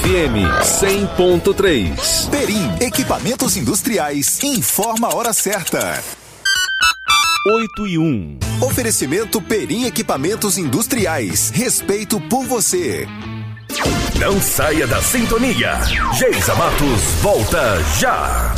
FM 100.3. Perim Equipamentos Industriais informa a hora certa. 8:01. Oferecimento Perim Equipamentos Industriais. Respeito por você. Não saia da sintonia. Geisa Matos volta já.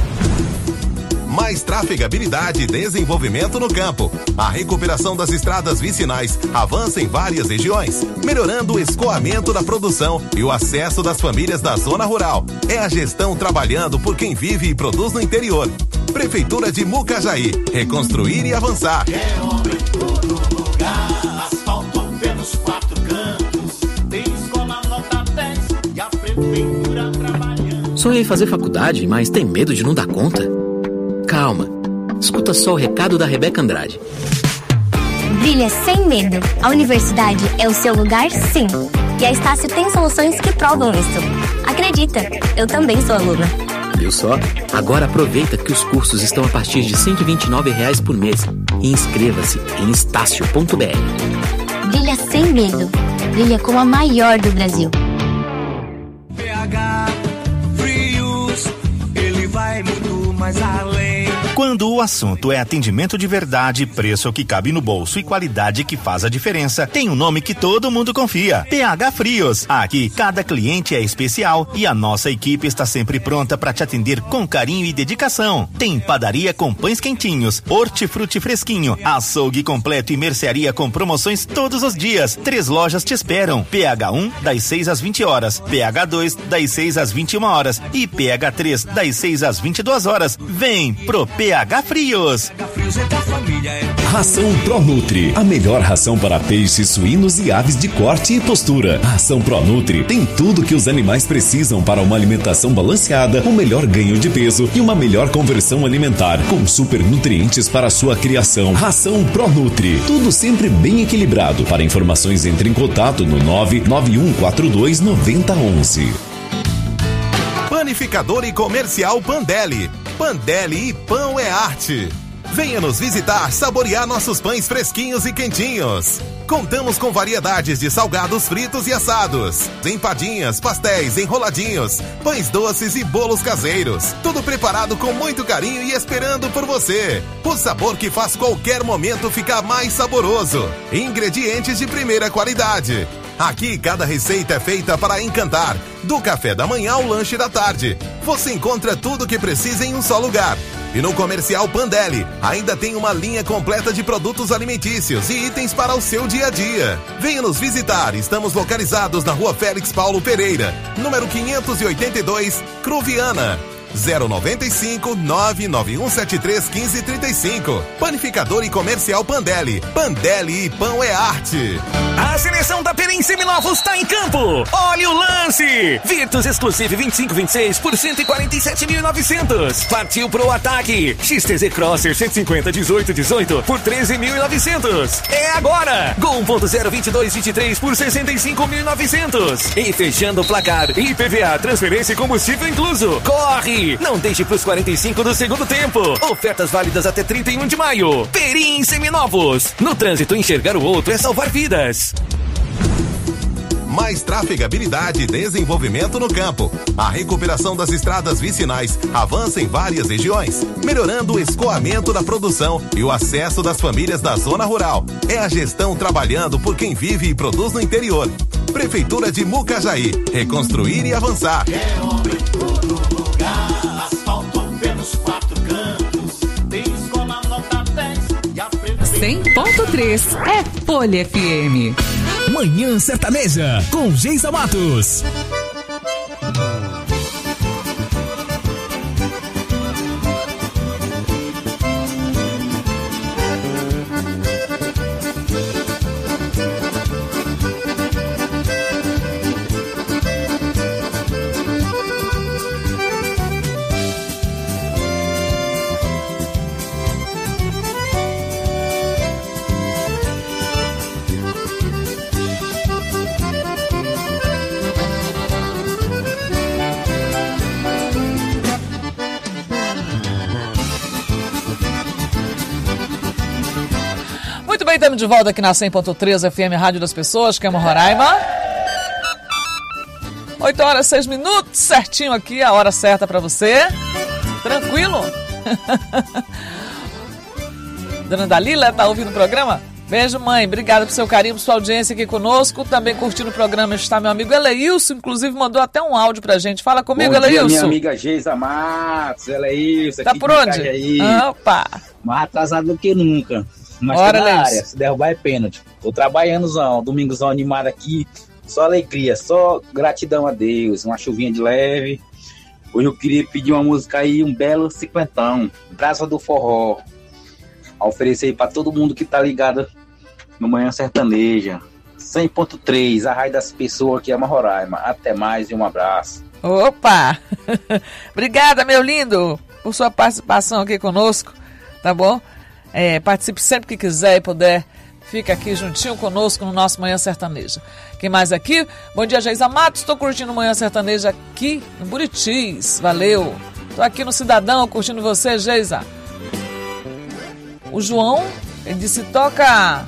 Mais trafegabilidade e desenvolvimento no campo. A recuperação das estradas vicinais avança em várias regiões, melhorando o escoamento da produção e o acesso das famílias da zona rural. É a gestão trabalhando por quem vive e produz no interior. Prefeitura de Mucajaí, reconstruir e avançar. É obra em todo lugar, asfalto pelos 4 cantos, tem escola nota 10 e a prefeitura trabalhando. Sonhei em fazer faculdade, mas tem medo de não dar conta? Calma, escuta só o recado da Rebeca Andrade. Brilha sem medo. A universidade é o seu lugar, sim. E a Estácio tem soluções que provam isso. Acredita, eu também sou aluna. Viu só? Agora aproveita que os cursos estão a partir de R$ 129 por mês. E inscreva-se em estácio.br. Brilha sem medo. Brilha como a maior do Brasil. PH Frios, ele vai muito mais além. Quando o assunto é atendimento de verdade, preço que cabe no bolso e qualidade que faz a diferença, tem um nome que todo mundo confia: PH Frios. Aqui, cada cliente é especial e a nossa equipe está sempre pronta para te atender com carinho e dedicação. Tem padaria com pães quentinhos, hortifruti fresquinho, açougue completo e mercearia com promoções todos os dias. 3 lojas te esperam: PH1 das 6 às 20 horas, PH2 das 6 às 21 horas e PH3 das 6 às 22 horas. Vem pro PH Frios. Ração ProNutri, a melhor ração para peixes, suínos e aves de corte e postura. A ração ProNutri tem tudo que os animais precisam para uma alimentação balanceada, um melhor ganho de peso e uma melhor conversão alimentar, com super nutrientes para a sua criação. Ração ProNutri, tudo sempre bem equilibrado. Para informações, entre em contato no 991429011. Panificador e Comercial Pandelli. Pandelli e pão é arte. Venha nos visitar, saborear nossos pães fresquinhos e quentinhos. Contamos com variedades de salgados fritos e assados, empadinhas, pastéis, enroladinhos, pães doces e bolos caseiros. Tudo preparado com muito carinho e esperando por você. O sabor que faz qualquer momento ficar mais saboroso. Ingredientes de primeira qualidade. Aqui cada receita é feita para encantar. Do café da manhã ao lanche da tarde. Você encontra tudo o que precisa em um só lugar. E no Comercial Pandelli ainda tem uma linha completa de produtos alimentícios e itens para o seu dia a dia. Venha nos visitar. Estamos localizados na Rua Félix Paulo Pereira, número 582, Cruviana. 095 99173 1535. Panificador e Comercial Pandelli. Pandelli e pão é arte. A seleção da Perim Seminovos está em campo. Olha o lance. Virtus Exclusive 2526 por 147.900. Partiu pro ataque. XTZ Crosser 150 1818 por 13.900. É agora. Gol 1.0 2223 por 65.900. E fechando o placar, IPVA, transferência e combustível incluso. Corre! Não deixe pros 45 do segundo tempo. Ofertas válidas até 31 de maio. Perim Seminovos. No trânsito, enxergar o outro é salvar vidas. Mais trafegabilidade e desenvolvimento no campo. A recuperação das estradas vicinais avança em várias regiões, melhorando o escoamento da produção e o acesso das famílias da zona rural. É a gestão trabalhando por quem vive e produz no interior. Prefeitura de Mucajaí, reconstruir e avançar. É obra em todo lugar, asfalto pelos 4 cantos, tem escola nota 10 e a prefeitura... 100.3 é Folha FM. Manhã Sertaneja, com Geisa Matos. Muito bem, estamos de volta aqui na 100.3 FM, Rádio das Pessoas, Camo Roraima. 8 horas 6 minutos, certinho aqui, a hora certa pra você. Tranquilo? Dona Dalila, tá ouvindo o programa? Beijo, mãe. Obrigada pelo seu carinho, por sua audiência aqui conosco. Também curtindo o programa está meu amigo Eleilson, inclusive mandou até um áudio pra gente. Fala comigo, Eleilson. Minha amiga Geisa Matos, Eleilson. Tá por onde? Opa! Mais atrasado do que nunca. Mas Bora, tá na área. Se derrubar é pênalti. Tô trabalhandozão, domingozão animado aqui. Só alegria, só gratidão a Deus. Uma chuvinha de leve. Hoje eu queria pedir uma música aí, um belo cinquentão. Brasa do Forró. A oferecer aí pra todo mundo que tá ligado no Manhã Sertaneja. 100.3, a raio das pessoas aqui, ama Roraima. Até mais e um abraço. Opa! Obrigada, meu lindo, por sua participação aqui conosco, tá bom? Participe sempre que quiser e puder. Fica aqui juntinho conosco no nosso Manhã Sertaneja. Quem mais aqui? Bom dia, Geisa Matos. Estou curtindo o Manhã Sertaneja aqui em Buritis. Valeu. Estou aqui no Cidadão curtindo você, Geisa. O João, ele disse, toca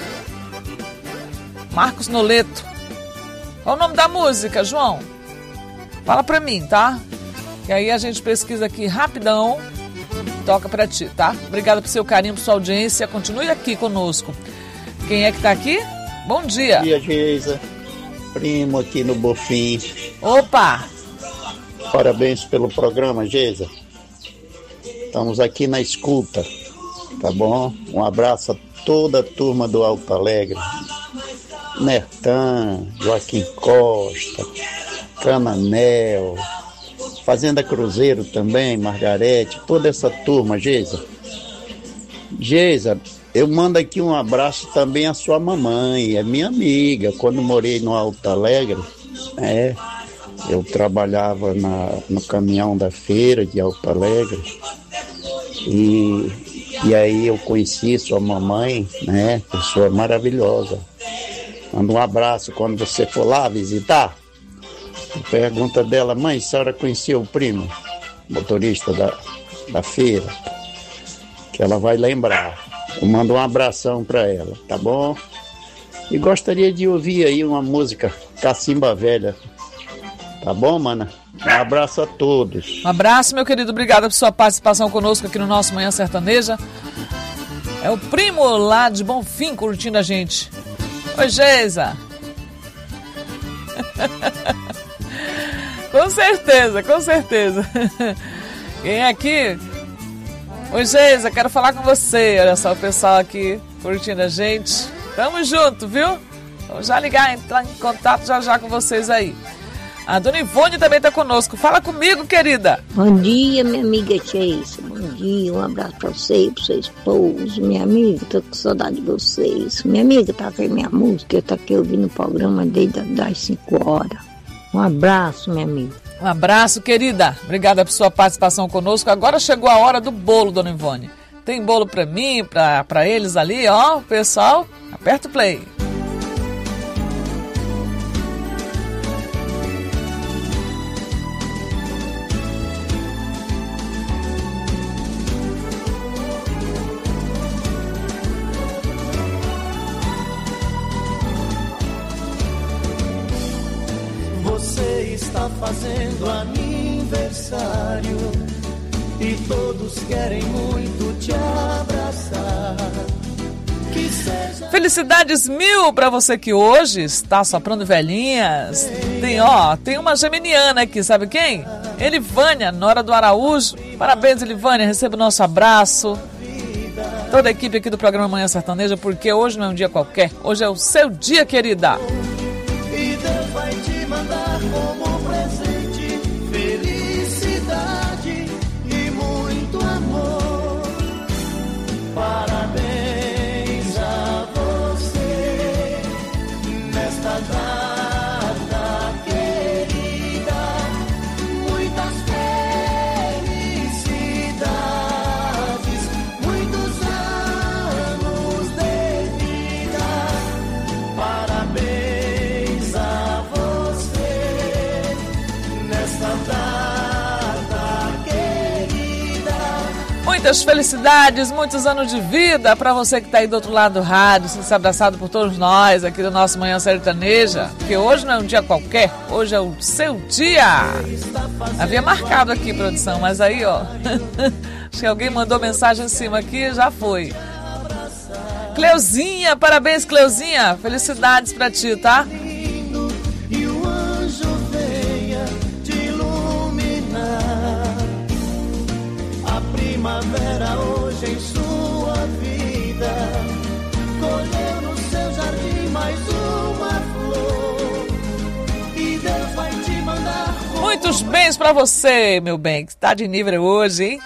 Marcos Noleto. Qual o nome da música, João? Fala pra mim, tá? E aí a gente pesquisa aqui rapidão. Toca pra ti, tá? Obrigada pelo seu carinho, por sua audiência. Continue aqui conosco. Quem é que tá aqui? Bom dia. Bom dia, Geisa. Primo aqui no Bofim. Opa! Parabéns pelo programa, Geisa. Estamos aqui na escuta, tá bom? Um abraço a toda a turma do Alto Alegre. Nertan, Joaquim Costa, Cananel, Fazenda Cruzeiro também, Margarete, toda essa turma, Geisa. Geisa, eu mando aqui um abraço também à sua mamãe, é minha amiga. Quando morei no Alto Alegre, eu trabalhava no caminhão da feira de Alto Alegre e aí eu conheci sua mamãe, né? Pessoa maravilhosa. Manda um abraço quando você for lá visitar. Pergunta dela, mãe, a senhora conhecia o primo, motorista da feira? Que ela vai lembrar. Eu mando um abração pra ela, tá bom? E gostaria de ouvir aí uma música Cacimba Velha. Tá bom, mana? Um abraço a todos. Um abraço, meu querido. Obrigado por sua participação conosco aqui no nosso Manhã Sertaneja. É o primo lá de Bonfim curtindo a gente. Oi, Geisa. Com certeza, com certeza. Quem é aqui? Oi, Geisa, quero falar com você. Olha só o pessoal aqui curtindo a gente. Tamo junto, viu? Vamos já ligar, entrar em contato já com vocês aí. A dona Ivone também tá conosco. Fala comigo, querida. Bom dia, minha amiga Geisa. Bom dia, um abraço pra você e pro seu esposo. Minha amiga, tô com saudade de vocês. Minha amiga, tá vendo minha música? Eu tô aqui ouvindo o programa desde as 5 horas. Um abraço, minha amiga. Um abraço, querida. Obrigada por sua participação conosco. Agora chegou a hora do bolo, dona Ivone. Tem bolo pra mim, pra eles ali, ó, pessoal. Aperta o play. Você está fazendo aniversário e todos querem muito te abraçar. Que seja... Felicidades 1000 pra você que hoje está soprando velhinhas. Tem uma geminiana aqui, sabe quem? Elivânia, Nora do Araújo. Parabéns, Elivânia, receba o nosso abraço. Toda a equipe aqui do programa Manhã Sertaneja, porque hoje não é um dia qualquer. Hoje é o seu dia, querida. E Deus vai te mandar como presente felicidade e muito amor. Parabéns a você nesta data querida. Muitas felicidades, muitos anos de vida. Parabéns a você Muitas felicidades, muitos anos de vida para você que está aí do outro lado do rádio, se abraçado por todos nós aqui do nosso Manhã Sertaneja, porque hoje não é um dia qualquer, hoje é o seu dia. Havia marcado aqui, produção, mas aí, ó, acho que alguém mandou mensagem em cima aqui, já foi. Cleuzinha, parabéns, Cleuzinha, felicidades para ti, tá? E o anjo venha te iluminar. A primavera hoje em sua vida colheu no seu jardim mais uma flor e Deus vai te mandar. Muitos bens pra você, meu bem, que tá de nível hoje, hein?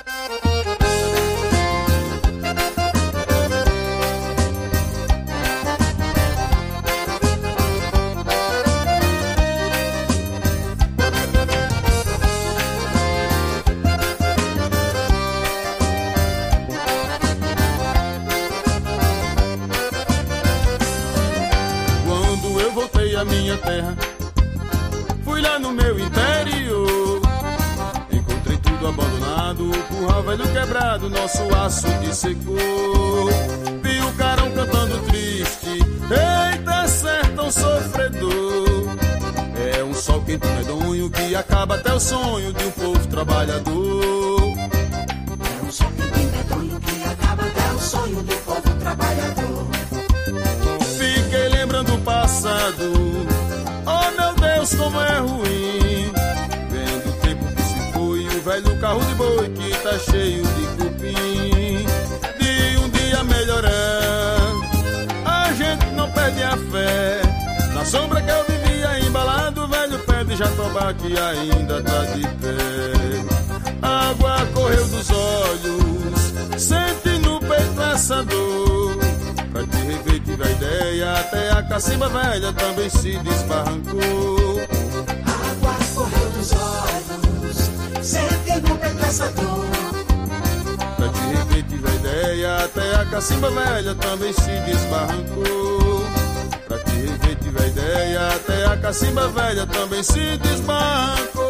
A minha terra, fui lá no meu interior, encontrei tudo abandonado, curral velho quebrado, nosso açude secou. Vi o carão cantando triste, eita sertão sofredor. É um sol quente medonho que acaba até o sonho de um povo trabalhador. É um sol quente medonho que acaba até o sonho do povo trabalhador. Fiquei lembrando o passado, oh meu Deus, como é ruim, vendo o tempo que se foi e o velho carro de boi que tá cheio de cupim. De um dia melhorar, a gente não perde a fé. Na sombra que eu vivia embalado, o velho pé de jatobá que ainda tá de pé. A água correu dos olhos, sente no peito essa dor. Pra te rever tive a ideia, até a cacimba velha também se desbarrancou. A água correu dos olhos, sente no peito essa dor. Pra te rever tive a ideia, até a cacimba velha também se desbarrancou. Pra te rever tive a ideia, até a cacimba velha também se desbarrancou.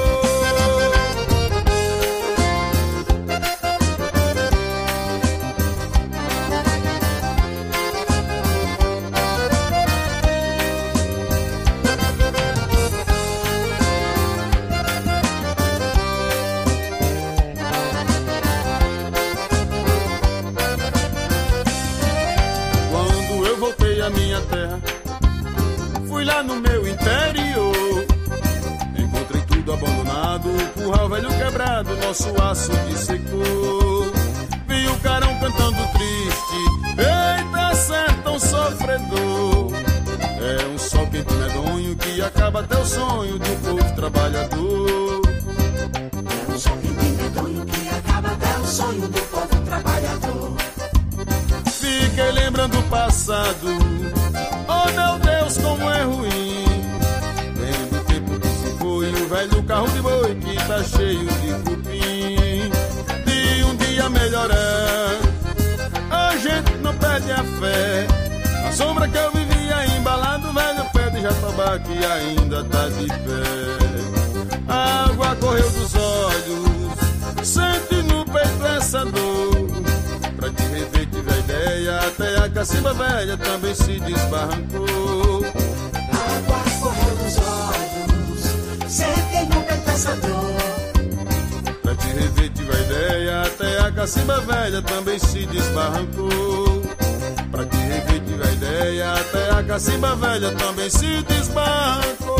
Minha terra, fui lá no meu interior, encontrei tudo abandonado, curral velho quebrado, nosso açude secou. Vi o carão cantando triste, eita sertão sofredor. É um sol quente medonho que acaba até o sonho do povo trabalhador. É um sol quente medonho que acaba até o sonho do povo trabalhador. Fiquei lembrando o passado, oh meu Deus, como é ruim, vendo o tempo que se foi e o velho carro de boi que tá cheio de cupim. De um dia melhorar, a gente não perde a fé. Na sombra que eu vivia embalado, o velho pé de jatobá que ainda tá de pé. A água correu dos olhos, sente no peito essa dor. Pra te rever tive a ideia, até a cacimba velha também se desbarrancou. A água correu dos olhos, sente no peito essa dor. Pra te rever tive a ideia, até a cacimba velha também se desbarrancou. Pra te rever tive a ideia, até a cacimba velha também se desbarrancou.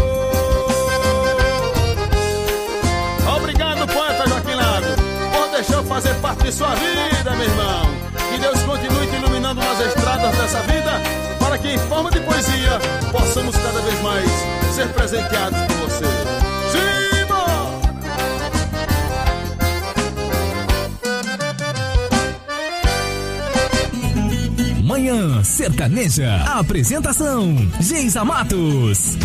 Obrigado, poeta Joaquim Lago, por deixar eu fazer parte de sua vida, meu irmão. Que Deus continue te iluminando nas estradas dessa vida, para que em forma de poesia possamos cada vez mais ser presenteados por você. Manhã Sertaneja. Apresentação: Geisa Matos.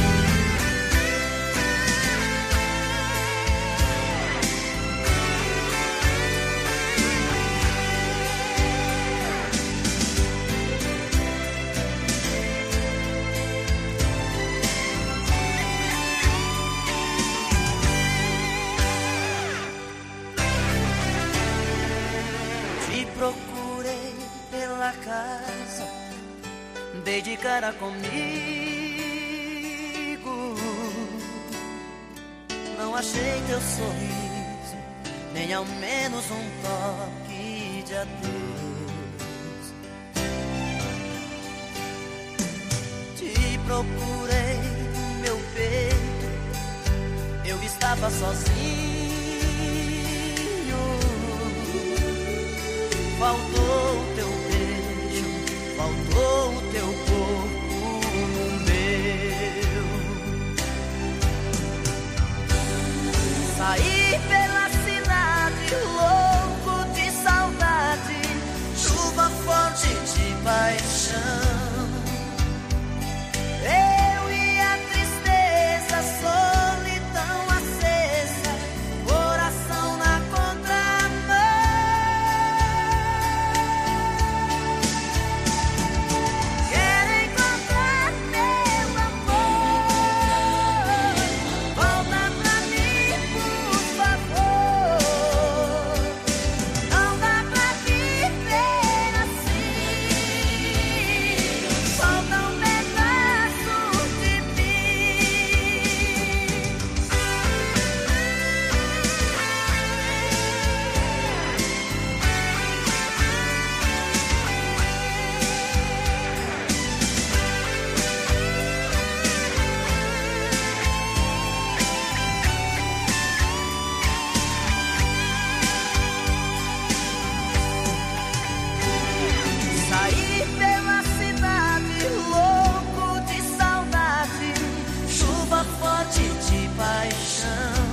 dei de cara comigo. Não achei teu sorriso, nem ao menos um toque de adeus. Te procurei no meu peito, eu estava sozinho. Faltou o teu beijo, faltou o teu corpo meu. Saí pela cidade, louco de saudade, chuva forte de paixão. Eu e a tristeza, solidão acesa, coração na contramão. Quero encontrar meu amor, volta pra mim, por favor. Não dá pra viver assim, falta um pedaço de saí pela cidade, louco de saudade, chuva forte de paixão.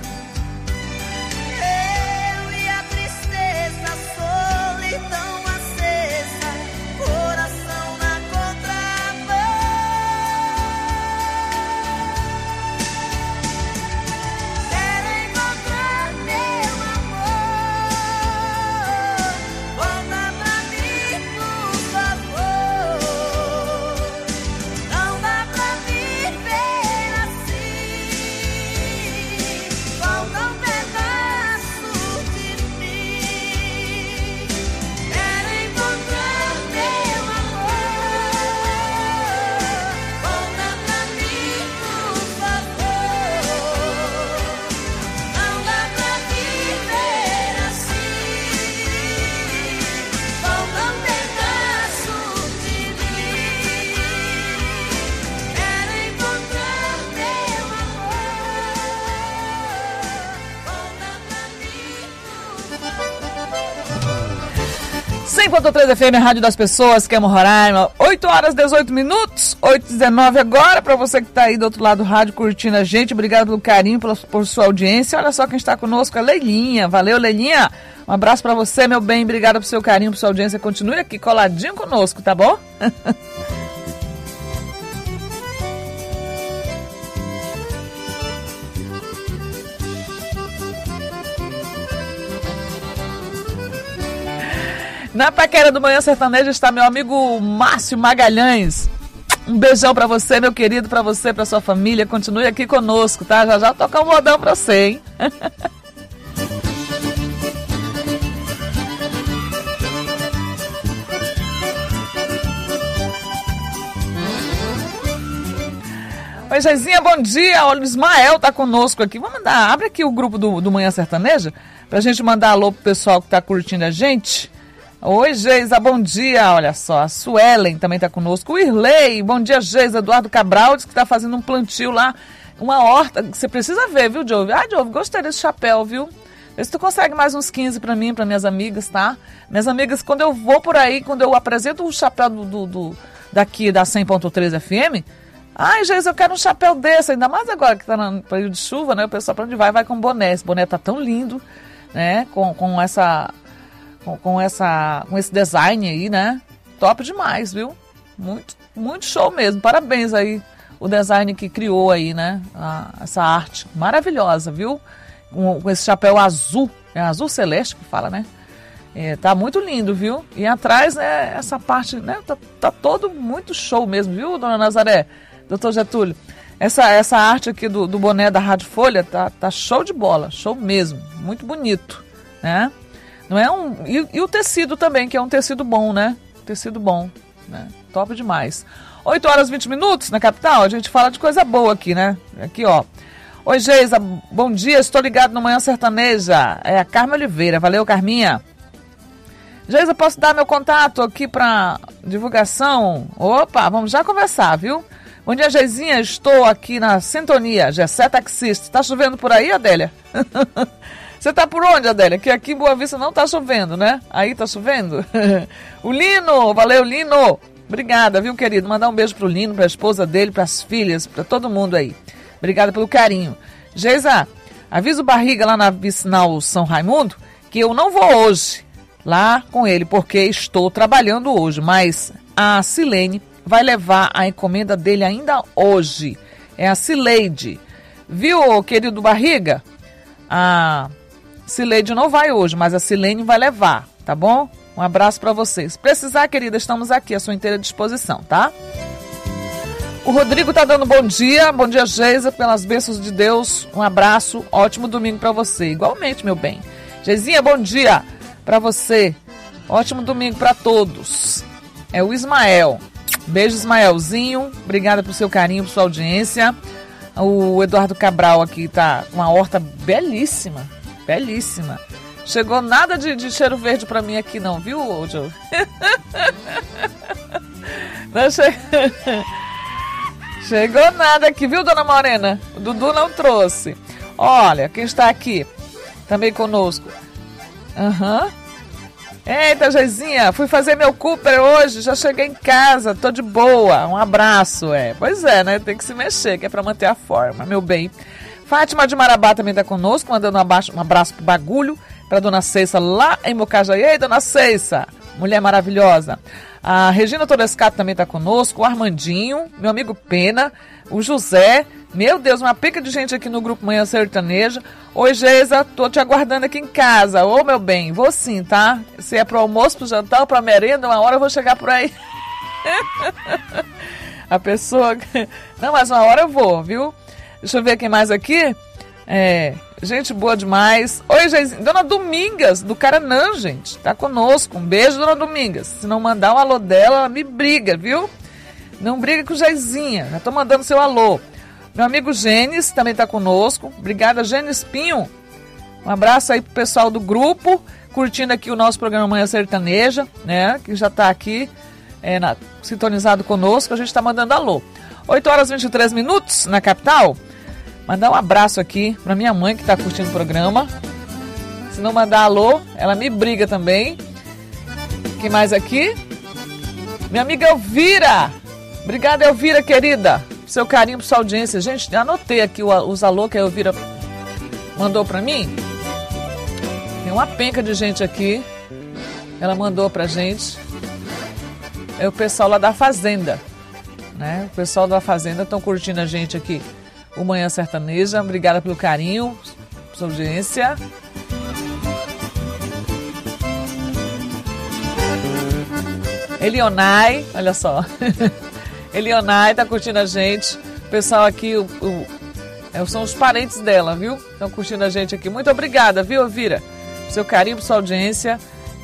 Eu e a tristeza, solidão acesa, coração na contramão. Quero encontrar meu amor, volta pra mim, por favor. Não dá pra viver assim, falta um pedaço de mim. Quero encontrar meu amor, volta pra mim, por favor. Não dá pra viver assim, falta um pedaço de mim. Quero encontrar meu amor, 100.3 FM, Rádio das Pessoas, que é Roraima. 8 horas 18 minutos, 8h19 agora, pra você que tá aí do outro lado do rádio curtindo a gente. Obrigado pelo carinho, por sua audiência. Olha só quem está conosco, a Leilinha. Valeu, Leilinha. Um abraço pra você, meu bem. Obrigado pelo seu carinho, por sua audiência. Continue aqui coladinho conosco, tá bom? Na paquera do Manhã Sertaneja está meu amigo Márcio Magalhães. Um beijão pra você, meu querido, pra você, pra sua família. Continue aqui conosco, tá? Já já tocar um modão pra você, hein? Oi, Jaizinha, bom dia. Olha, o Ismael tá conosco aqui. Vamos mandar, abre aqui o grupo do Manhã Sertaneja pra gente mandar alô pro pessoal que tá curtindo a gente. Oi, Geisa, bom dia. Olha só, a Suelen também tá conosco. O Irley, bom dia, Geisa. Eduardo Cabral diz que tá fazendo um plantio lá, uma horta. Você precisa ver, viu, Jove? Ah, Jove, gostei desse chapéu, viu? Vê se tu consegue mais uns 15 pra mim, pra minhas amigas, tá? Minhas amigas, quando eu vou por aí, quando eu apresento o chapéu daqui da 100.3 FM, ai, Geisa, eu quero um chapéu desse, ainda mais agora que tá no período de chuva, né? O pessoal pra onde vai com boné. Esse boné tá tão lindo, né? Com esse design aí, né? Top demais, viu? Muito, muito show mesmo. Parabéns aí, o design que criou aí, né? Essa arte maravilhosa, viu? Com esse chapéu azul, é azul celeste que fala, né? Tá muito lindo, viu? E atrás, né, essa parte, né? Tá todo muito show mesmo, viu, dona Nazaré? Doutor Getúlio? Essa arte aqui do boné da Rádio Folha tá show de bola, show mesmo. Muito bonito, né? Não é e o tecido também, que é um tecido bom, né? Tecido bom, né? top demais. 8 horas e 20 minutos na capital, a gente fala de coisa boa aqui, né? Aqui, ó. Oi, Geisa, bom dia, estou ligado no Manhã Sertaneja. É a Carmen Oliveira, valeu, Carminha. Geisa, posso dar meu contato aqui para divulgação? Opa, vamos já conversar, viu? Bom dia, Geizinha, estou aqui na sintonia, Gessé Taxista. Tá chovendo por aí, Adélia? Você tá por onde, Adélia? Que aqui em Boa Vista não tá chovendo, né? Aí tá chovendo? O Lino, valeu, Lino. Obrigada, viu, querido? Mandar um beijo pro Lino, pra esposa dele, pras filhas, pra todo mundo aí. Obrigada pelo carinho. Geisa, avisa o Barriga lá na Vicinal São Raimundo que eu não vou hoje lá com ele, porque estou trabalhando hoje, mas a Silene vai levar a encomenda dele ainda hoje. É a Cileide. Viu, querido Barriga? A Cileide não vai hoje, mas a Silene vai levar, tá bom? Um abraço para vocês. Se precisar, querida, estamos aqui à sua inteira disposição, tá? O Rodrigo tá dando bom dia. Bom dia, Geisa, pelas bênçãos de Deus. Um abraço, ótimo domingo para você. Igualmente, meu bem. Geizinha, bom dia para você. Ótimo domingo para todos. É o Ismael. Beijo, Ismaelzinho. Obrigada pelo seu carinho, por sua audiência. O Eduardo Cabral aqui tá com uma horta belíssima. Belíssima. Chegou nada de cheiro verde pra mim aqui não, viu, Joe? Não chegou nada aqui, viu, dona Morena? O Dudu não trouxe. Olha, quem está aqui também conosco. Eita, Geizinha, fui fazer meu Cooper hoje, já cheguei em casa, tô de boa. Um abraço, Pois é, né? Tem que se mexer, que é pra manter a forma, meu bem. Fátima de Marabá também tá conosco, mandando um abraço pro Bagulho, pra dona Ceissa lá em Mocajaí. Ei, dona Ceissa, mulher maravilhosa. A Regina Torescato também tá conosco, o Armandinho, meu amigo Pena, o José. Meu Deus, uma pica de gente aqui no Grupo Manhã Sertaneja. Oi, Geisa, tô te aguardando aqui em casa. Ô, meu bem, vou sim, tá? Se é pro almoço, pro jantar ou pra merenda, uma hora eu vou chegar por aí. A pessoa... Não, mas uma hora eu vou, viu? Deixa eu ver quem mais aqui. Gente boa demais. Oi, Geizinha. Dona Domingas, do Caranã, gente. Tá conosco. Um beijo, Dona Domingas. Se não mandar um alô dela, ela me briga, viu? Não briga com Geizinha. Já tô mandando seu alô. Meu amigo Gênesis também tá conosco. Obrigada, Gênesis Pinho. Um abraço aí pro pessoal do grupo, curtindo aqui o nosso programa Manhã Sertaneja, né? Que já tá aqui sintonizado conosco. A gente tá mandando alô. 8 horas e 23 minutos na capital. Mandar um abraço aqui pra minha mãe que tá curtindo o programa. Se não mandar alô, ela me briga também. Quem mais aqui? Minha amiga Elvira. Obrigada, Elvira, querida. Seu carinho, sua audiência. Gente, anotei aqui os alô que a Elvira mandou pra mim. Tem uma penca de gente aqui. Ela mandou pra gente. É o pessoal lá da Fazenda, né? O pessoal da Fazenda estão curtindo a gente aqui. O Manhã Sertaneja. Obrigada pelo carinho, sua audiência. Elionai, olha só. Elionai tá curtindo a gente. O pessoal aqui, são os parentes dela, viu? Estão curtindo a gente aqui. Muito obrigada, viu, Elvira? Seu carinho, sua audiência.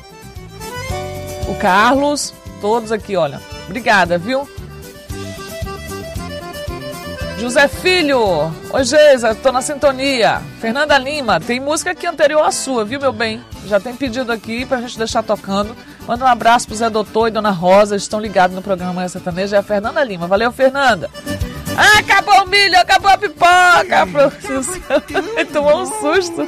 O Carlos, todos aqui, olha. Obrigada, viu? José Filho. Oi, Geisa, tô na sintonia. Fernanda Lima, tem música aqui anterior à sua, viu, meu bem? Já tem pedido aqui pra gente deixar tocando. Manda um abraço pro Zé Doutor e Dona Rosa, estão ligados no programa Manhã Sertaneja. É a Fernanda Lima. Valeu, Fernanda. Ah, acabou o milho, acabou a pipoca. Tomou um susto.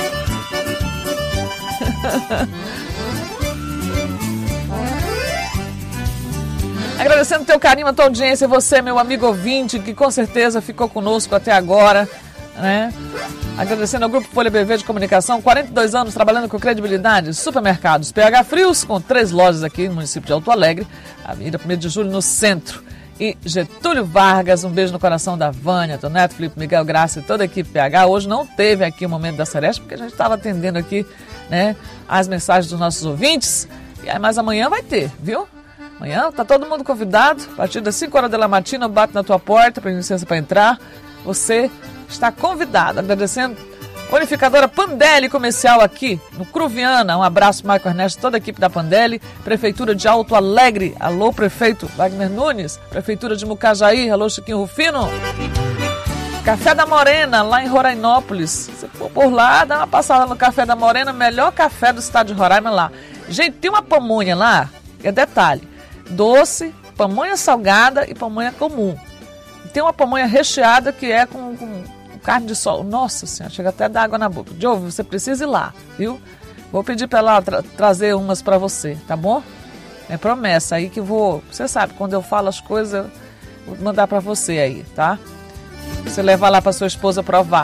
Agradecendo o teu carinho, a tua audiência, você, meu amigo ouvinte, que com certeza ficou conosco até agora, né? Agradecendo ao Grupo Folha BV de Comunicação, 42 anos trabalhando com credibilidade. Supermercados PH Frios, com 3 lojas aqui no município de Alto Alegre, Avenida 1º de Julho, no centro. E Getúlio Vargas, um beijo no coração da Vânia, Toneto, Felipe, Miguel, Graça e toda a equipe PH. Hoje não teve aqui o Momento da Seresta, porque a gente estava atendendo aqui, né, as mensagens dos nossos ouvintes. E aí, mas amanhã vai ter, viu? Amanhã tá todo mundo convidado. A partir das 5 horas da matina, eu bato na tua porta, pedindo licença para entrar. Você está convidado. Agradecendo Panificadora Pandelli Comercial aqui no Cruviana. Um abraço, Marco Ernesto, toda a equipe da Pandelli. Prefeitura de Alto Alegre. Alô, prefeito Wagner Nunes. Prefeitura de Mucajaí. Alô, Chiquinho Rufino. Café da Morena, lá em Rorainópolis. Se for por lá, dá uma passada no Café da Morena. Melhor café do estado de Roraima lá. Gente, tem uma pamonha lá. É detalhe. Doce, pamonha salgada e pamonha comum. E tem uma pamonha recheada que é com carne de sol. Nossa Senhora, chega até a dar água na boca. Diogo, você precisa ir lá, viu? Vou pedir para ela trazer umas para você, tá bom? É promessa aí que vou... Você sabe, quando eu falo as coisas, eu vou mandar para você aí, tá? Você levar lá para sua esposa provar.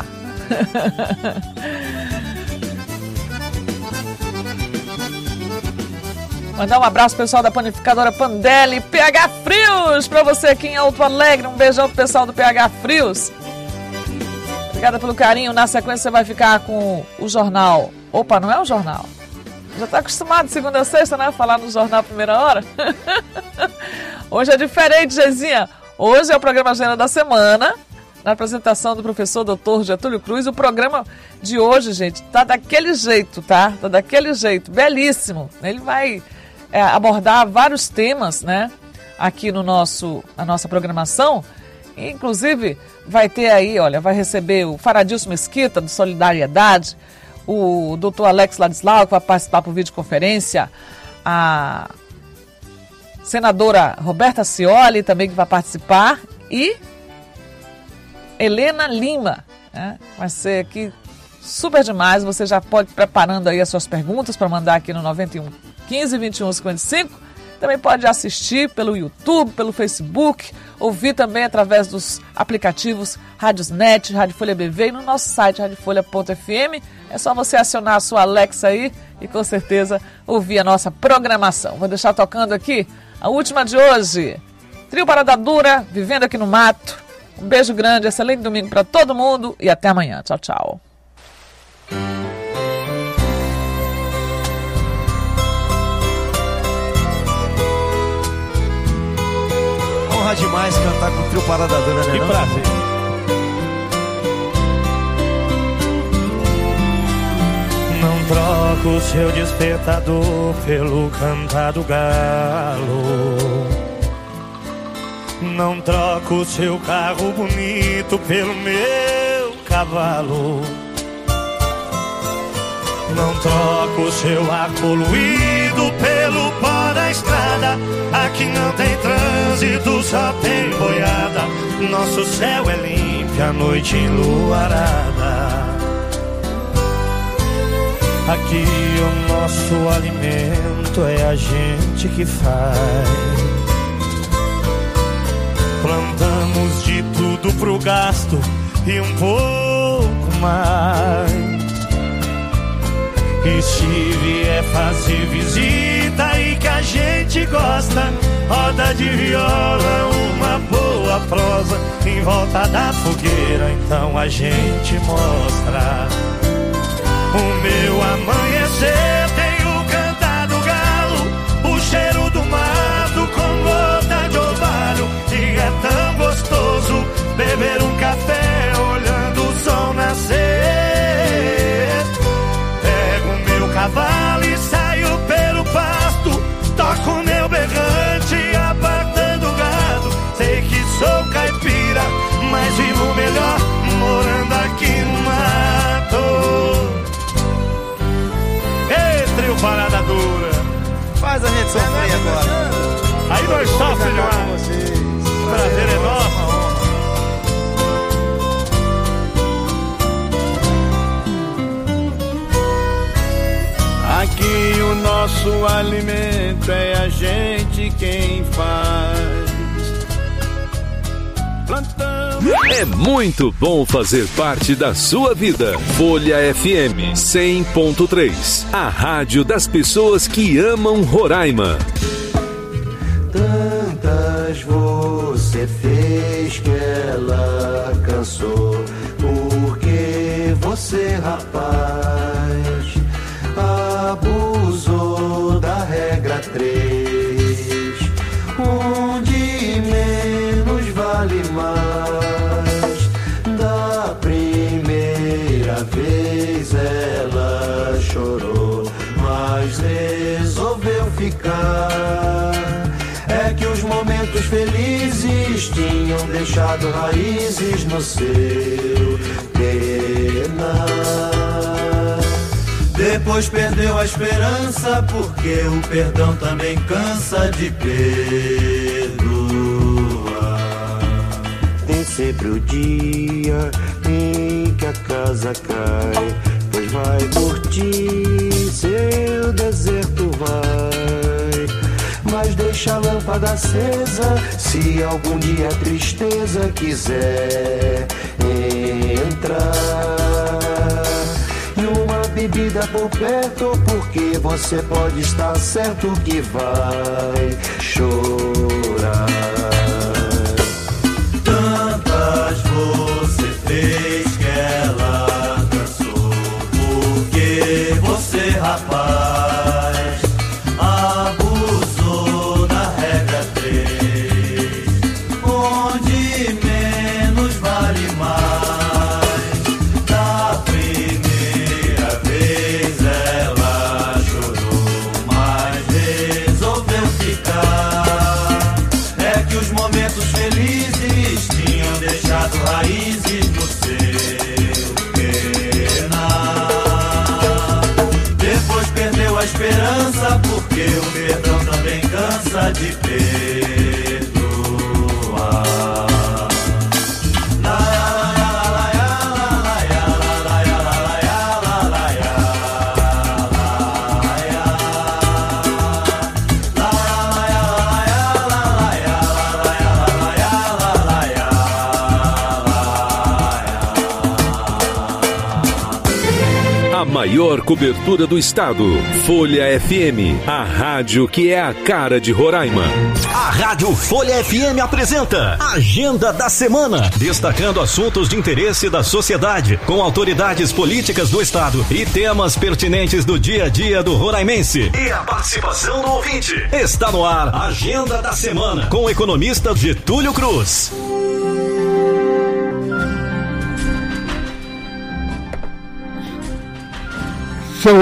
Mandar um abraço pessoal da Panificadora Pandelli, PH Frios, para você aqui em Alto Alegre. Um beijão pro pessoal do PH Frios. Obrigada pelo carinho. Na sequência você vai ficar com o jornal. Opa, não é o jornal. Já está acostumado segunda a sexta, né? Falar no jornal primeira hora. Hoje é diferente, Geizinha. Hoje é o programa Agenda da Semana. Na apresentação do professor Dr. Getúlio Cruz. O programa de hoje, gente, tá daquele jeito, tá? Tá daquele jeito. Belíssimo. Ele vai abordar vários temas, né? Aqui no na nossa programação. Inclusive, vai ter aí, olha, vai receber o Faradilson Mesquita, do Solidariedade, o Dr. Alex Ladislau, que vai participar por videoconferência, a senadora Roberta Cioli, também que vai participar, e Helena Lima, né? Vai ser aqui super demais. Você já pode ir preparando aí as suas perguntas para mandar aqui no 91 15 21 55. Também pode assistir pelo YouTube, pelo Facebook, ouvir também através dos aplicativos Rádiosnet, Rádio Folha BV e no nosso site radiofolha.fm. É só você acionar a sua Alexa aí e com certeza ouvir a nossa programação. Vou deixar tocando aqui a última de hoje. Trio Parada Dura, Vivendo Aqui no Mato. Um beijo grande, excelente domingo para todo mundo e até amanhã. Tchau, tchau. Honra demais cantar com o Trio Parada Dura, né? Que prazer. Não troco o seu despertador pelo cantar do galo. Não troco o seu carro bonito pelo meu cavalo. Não troco o seu ar poluído pelo pó da estrada. Aqui não tem trânsito, só tem boiada. Nosso céu é limpo, a noite enluarada. Aqui o nosso alimento é a gente que faz. Plantamos de tudo pro gasto e um pouco mais. E se vier fazer visita e que a gente gosta, roda de viola, uma boa prosa em volta da fogueira, então a gente mostra. O meu amanhecer tem o cantar do galo, o cheiro do mato com gota de orvalho. E é tão gostoso beber um café olhando o sol nascer. Cavalo e saio pelo pasto, toco meu berrante apartando gado. Sei que sou caipira, mas vivo melhor morando aqui no mato. Ei, Trio Parada Dura, faz a gente sofrer agora. Aí nós sofremos demais. Prazer é nosso. Aqui o nosso alimento é a gente quem faz. Plantamos. É muito bom fazer parte da sua vida. Folha FM 100.3, a rádio das pessoas que amam Roraima. Tantas você fez que ela cansou. Porque você, rapaz, abusou da regra 3, onde menos vale mais. Da primeira vez ficar. É que os momentos felizes tinham deixado raízes no seu penar. Depois perdeu a esperança, porque o perdão também cansa de perdoar. Tem sempre o dia em que a casa cai, pois vai curtir seu deserto vai. Mas deixa a lâmpada acesa, se algum dia a tristeza quiser entrar. E uma bebida por perto, porque você pode estar certo que vai chorar. Tantas você fez que ela cansou, porque você, rapaz, abusou da regra 3, onde menos vale mais. Da primeira vez ela chorou, mas resolveu ficar. É que os momentos felizes tinham deixado raízes no seu penar. Depois perdeu a esperança, porque o perdão também cansa de perdoar. A maior cobertura do estado. Folha FM, a rádio que é a cara de Roraima. A Rádio Folha FM apresenta Agenda da Semana, destacando assuntos de interesse da sociedade, com autoridades políticas do estado e temas pertinentes do dia a dia do roraimense. E a participação do ouvinte. Está no ar Agenda da Semana, com o economista Getúlio Cruz. São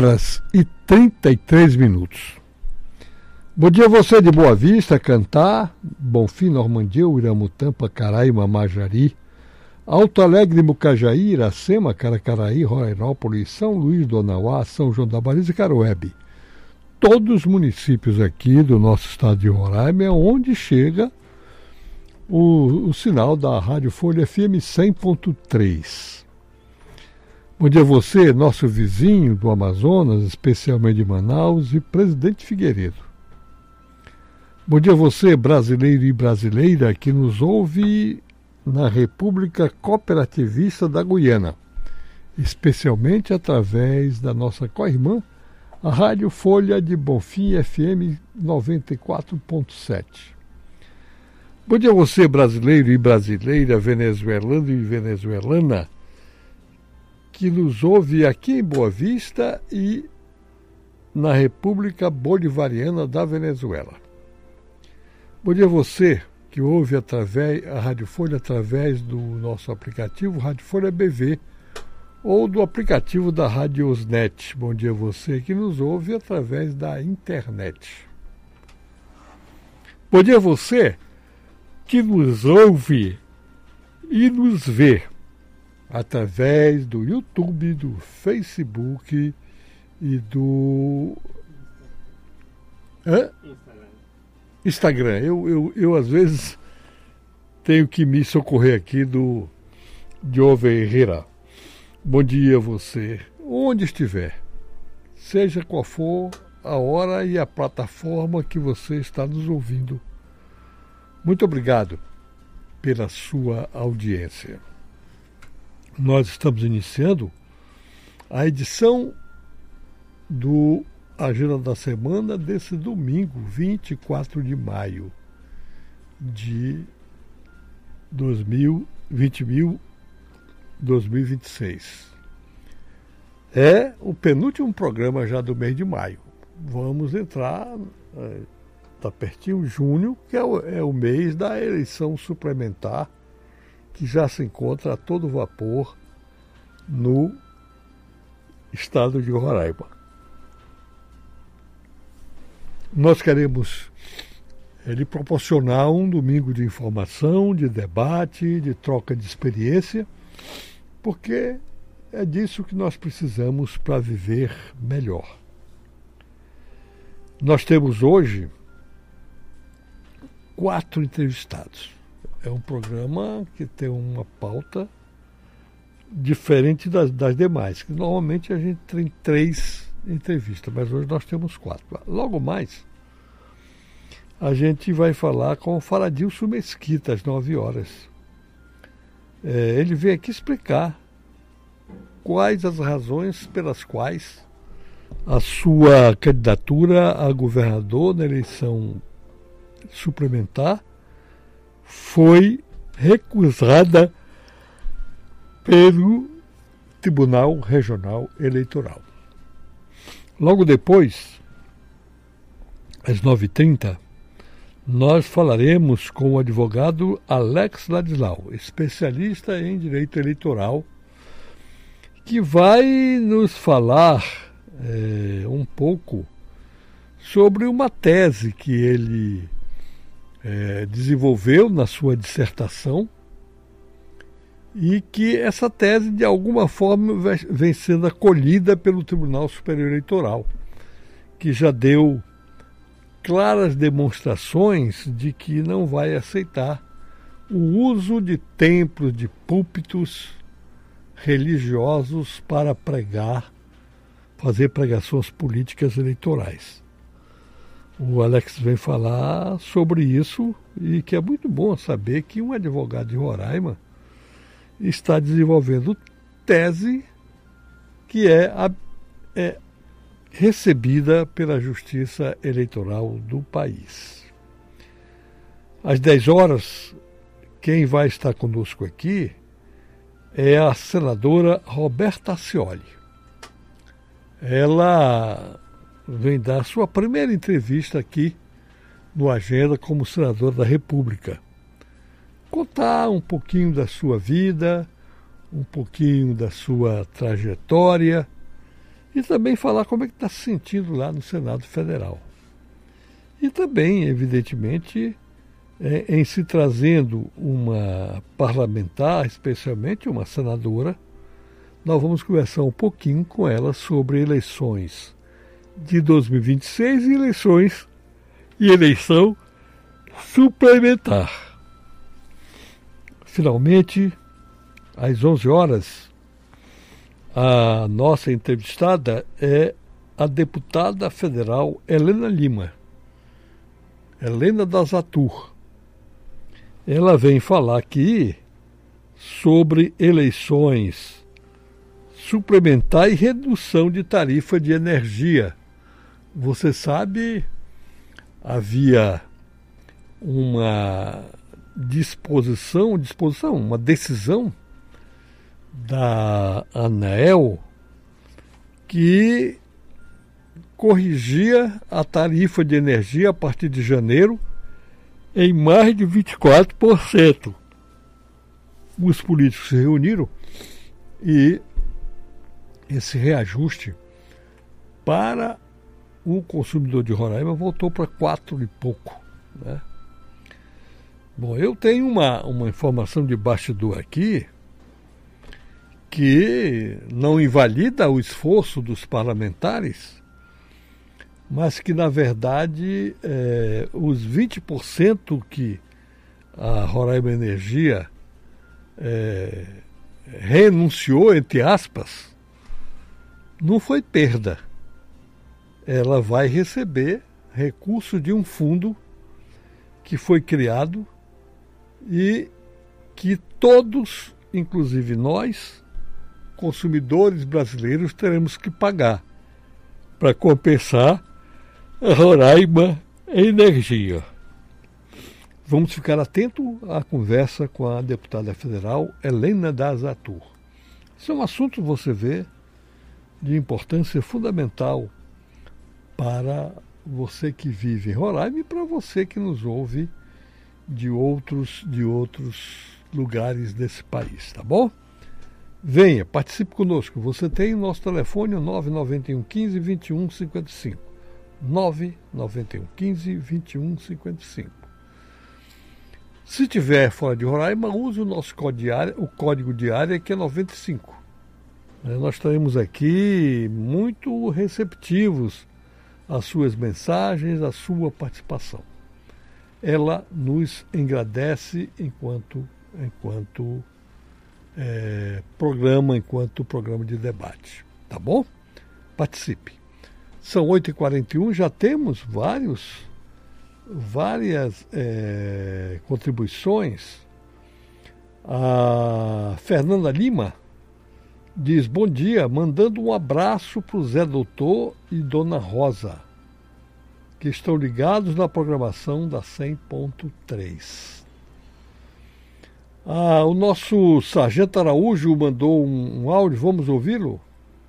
8h33. Bom dia você de Boa Vista, Cantar, Bonfim, Normandia, Uiramutã, Pacaraima, Majari, Alto Alegre, Mucajaí, Iracema, Caracaraí, Rorairópolis, São Luís do Onauá, São João da Baliza e Caruebe. Todos os municípios aqui do nosso estado de Roraima é onde chega o sinal da Rádio Folha FM 100.3. Bom dia a você, nosso vizinho do Amazonas, especialmente de Manaus, e Presidente Figueiredo. Bom dia a você, brasileiro e brasileira, que nos ouve na República Cooperativista da Guiana, especialmente através da nossa co-irmã, a Rádio Folha de Bonfim FM 94.7. Bom dia a você, brasileiro e brasileira, venezuelano e venezuelana, que nos ouve aqui em Boa Vista e na República Bolivariana da Venezuela. Bom dia a você que ouve a Rádio Folha através do nosso aplicativo Rádio Folha BV ou do aplicativo da Radiosnet. Bom dia a você que nos ouve através da internet. Bom dia a você que nos ouve e nos vê através do YouTube, do Facebook e do Instagram. Eu às vezes tenho que me socorrer aqui do Diogo Herrera. Bom dia a você, onde estiver, seja qual for a hora e a plataforma que você está nos ouvindo. Muito obrigado pela sua audiência. Nós estamos iniciando a edição do Agenda da Semana desse domingo, 24 de maio de 2026. É o penúltimo programa já do mês de maio. Vamos entrar, está pertinho, junho, que é o mês da eleição suplementar, que já se encontra a todo vapor no estado de Roraima. nós queremos lhe proporcionar um domingo de informação, de debate, de troca de experiência, porque é disso que nós precisamos para viver melhor. Nós temos hoje 4 entrevistados. É um programa que tem uma pauta diferente das demais, que normalmente a gente tem 3 entrevistas, mas hoje nós temos 4. Logo mais, a gente vai falar com o Faradilson Mesquita, às 9 horas. Ele vem aqui explicar quais as razões pelas quais a sua candidatura a governador na eleição suplementar foi recusada pelo Tribunal Regional Eleitoral. Logo depois, às 9h30, nós falaremos com o advogado Alex Ladislau, especialista em direito eleitoral, que vai nos falar um pouco sobre uma tese que ele desenvolveu na sua dissertação e que essa tese, de alguma forma, vem sendo acolhida pelo Tribunal Superior Eleitoral, que já deu claras demonstrações de que não vai aceitar o uso de templos, de púlpitos religiosos para pregar, fazer pregações políticas eleitorais. O Alex vem falar sobre isso e que é muito bom saber que um advogado de Roraima está desenvolvendo tese que é recebida pela Justiça Eleitoral do país. Às 10 horas, quem vai estar conosco aqui é a senadora Roberta Ascioli. Ela vem dar sua primeira entrevista aqui no Agenda como senadora da República. Contar um pouquinho da sua vida, um pouquinho da sua trajetória e também falar como é que está se sentindo lá no Senado Federal. E também, evidentemente, em se trazendo uma parlamentar, especialmente uma senadora, nós vamos conversar um pouquinho com ela sobre eleições de 2026 e eleição suplementar. Finalmente, às 11 horas, a nossa entrevistada é a deputada federal Helena Lima, Helena das Atur. Ela vem falar aqui sobre eleições suplementar e redução de tarifa de energia. Você sabe, havia uma uma decisão da ANEEL que corrigia a tarifa de energia a partir de janeiro em mais de 24%. Os políticos se reuniram e esse reajuste para o consumidor de Roraima voltou para 4 e pouco, né? Bom, eu tenho uma informação de bastidor aqui que não invalida o esforço dos parlamentares, mas que, na verdade, os 20% que a Roraima Energia renunciou, entre aspas, não foi perda. Ela vai receber recurso de um fundo que foi criado e que todos, inclusive nós, consumidores brasileiros, teremos que pagar para compensar a Roraima Energia. Vamos ficar atentos à conversa com a deputada federal Helena das Atur. Esse é um assunto, você vê, de importância fundamental para você que vive em Roraima e para você que nos ouve de outros lugares desse país, tá bom? Venha, participe conosco. Você tem o nosso telefone, 991 15 21 55. 99115-2155. Se tiver fora de Roraima, use o nosso código de área, que é 95. Nós estaremos aqui muito receptivos às suas mensagens, à sua participação. Ela nos engrandece enquanto programa de debate. Tá bom? Participe. São 8h41, já temos várias contribuições. A Fernanda Lima diz: bom dia, mandando um abraço para o Zé Doutor e Dona Rosa, que estão ligados na programação da 100.3. O nosso Sargento Araújo mandou um áudio, vamos ouvi-lo?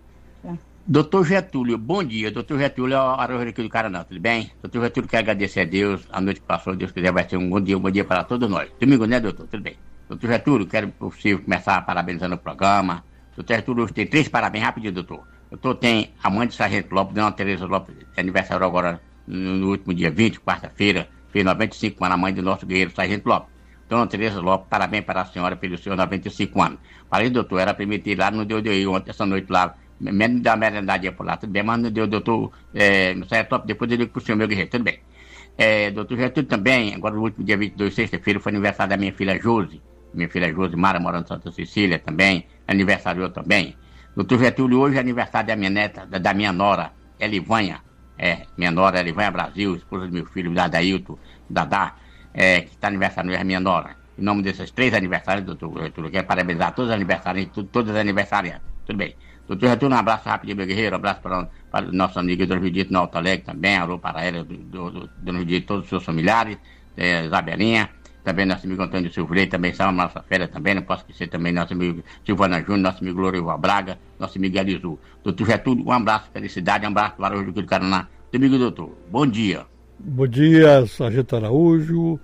Doutor Getúlio, bom dia. Doutor Getúlio é o Araújo aqui do Caranã, tudo bem? Doutor Getúlio, quero agradecer a Deus. A noite que passou, Deus quiser, vai ser um bom dia para todos nós. Domingo, né, doutor? Tudo bem. Doutor Getúlio, quero, por possível, começar parabenizando o programa. Doutor Getúlio, hoje tem 3 parabéns, rapidinho, doutor. Doutor, tem a mãe do Sargento Lopes, Dona Tereza Lopes, aniversário agora no último dia 20, quarta-feira, fez 95 anos, a mãe do nosso guerreiro Sargento Lopes. Dona Tereza Lopes, parabéns para a senhora pelos seus 95 anos. Falei, doutor, era permitir lá, não deu ontem, essa noite lá, menos da merendadinha por lá, tudo bem, mas não deu, doutor, no Sargento Lopes, depois eu ligo pro senhor, meu guerreiro, tudo bem. Doutor Getúlio também, agora no último dia 22, sexta-feira, foi aniversário da minha filha Josi. Minha filha Josi Mara, morando em Santa Cecília também, aniversariou também. Doutor Getúlio, hoje é aniversário da minha neta, da minha nora, Elivanha. Minha nora, Elivanha Brasil, esposa do meu filho, Dadailton, Dadá, que está aniversariando, é minha nora. Em nome desses 3 aniversários, doutor Getúlio, quero parabenizar todos os aniversários, todas as aniversariantes. Tudo bem. Doutor Getúlio, um abraço rapidinho, meu guerreiro, um abraço para o nosso amigo Dona Judite no Alto Alegre também, alô para ela, Dona Judite, todos os seus familiares, Isabelinha. Também nosso amigo Antônio Silveira, também são a nossa férias também, não posso esquecer também nosso amigo Silvana Júnior, nosso amigo Glorival Braga, nosso amigo Elizu. Doutor Getúlio, um abraço, felicidade, um abraço para o Araújo do Caraná. Domingo, doutor, bom dia. Bom dia, Sargento Araújo,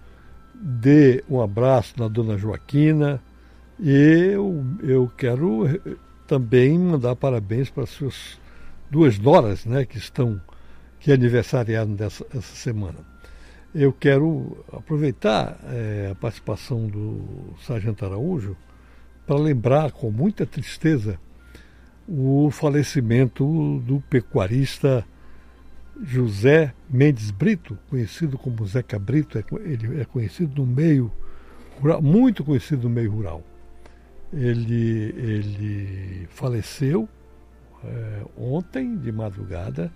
dê um abraço na Dona Joaquina, e eu quero também mandar parabéns para as suas 2 noras, né, que aniversariaram essa semana. Eu quero aproveitar a participação do Sargento Araújo para lembrar com muita tristeza o falecimento do pecuarista José Mendes Brito, conhecido como Zeca Brito. Ele é conhecido no meio rural, muito conhecido no meio rural. Ele faleceu ontem de madrugada,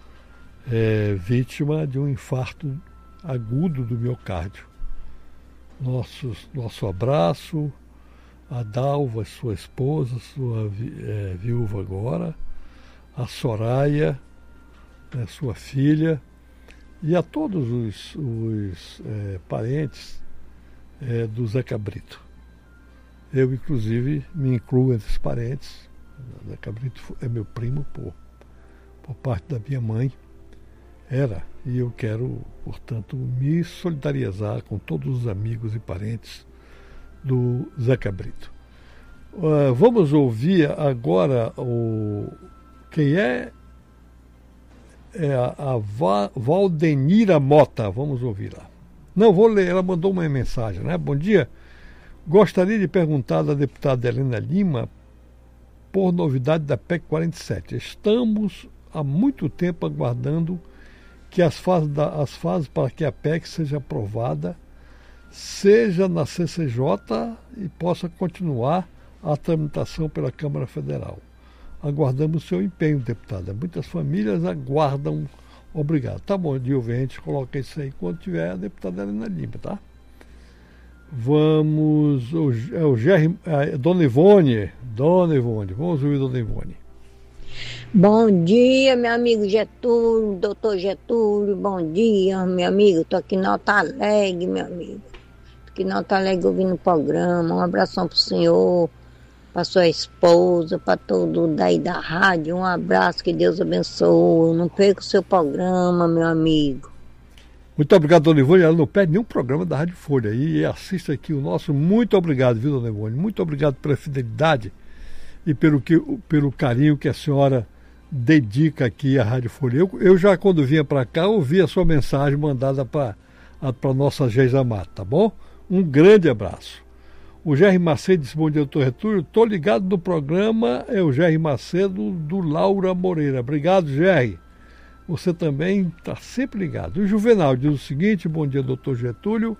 vítima de um infarto agudo do miocárdio. Nosso abraço a Dalva, sua esposa, sua viúva agora, a Soraya, sua filha, e a todos os parentes do Zeca Brito. Eu, inclusive, me incluo entre os parentes. O Zeca Brito é meu primo por parte da minha mãe. E eu quero, portanto, me solidarizar com todos os amigos e parentes do Zeca Brito. Vamos ouvir agora quem é a Valdenira Mota. Vamos ouvir lá. Não, vou ler, ela mandou uma mensagem, né? Bom dia. Gostaria de perguntar da deputada Helena Lima por novidade da PEC 47. Estamos há muito tempo aguardando que as fases para que a PEC seja aprovada seja na CCJ e possa continuar a tramitação pela Câmara Federal. Aguardamos o seu empenho, deputada. Muitas famílias aguardam. Obrigado. Tá bom, Dilvio, a gente coloca isso aí quando tiver a deputada Helena Lima, tá? Vamos. Dona Ivone. Vamos ouvir Dona Ivone. Bom dia, meu amigo Getúlio, doutor Getúlio, bom dia, meu amigo, tô aqui no Alto Alegre, meu amigo. Tô aqui no Alto Alegre ouvindo o programa, um abração pro senhor, pra sua esposa, pra todo daí da rádio, um abraço, que Deus abençoe, não perca o seu programa, meu amigo. Muito obrigado, Dona Ivone, ela não perde nenhum programa da Rádio Folha e assista aqui o nosso, muito obrigado, viu, Dona Ivone, muito obrigado pela fidelidade e pelo carinho que a senhora dedica aqui a Rádio Folha. Eu já, quando vinha para cá, ouvi a sua mensagem mandada para a nossa Geisa Mato, tá bom? Um grande abraço. O Jerry Macedo disse: bom dia, doutor Getúlio. Estou ligado no programa, é o Jerry Macedo do Laura Moreira. Obrigado, Jerry. Você também está sempre ligado. O Juvenal diz o seguinte: bom dia, doutor Getúlio.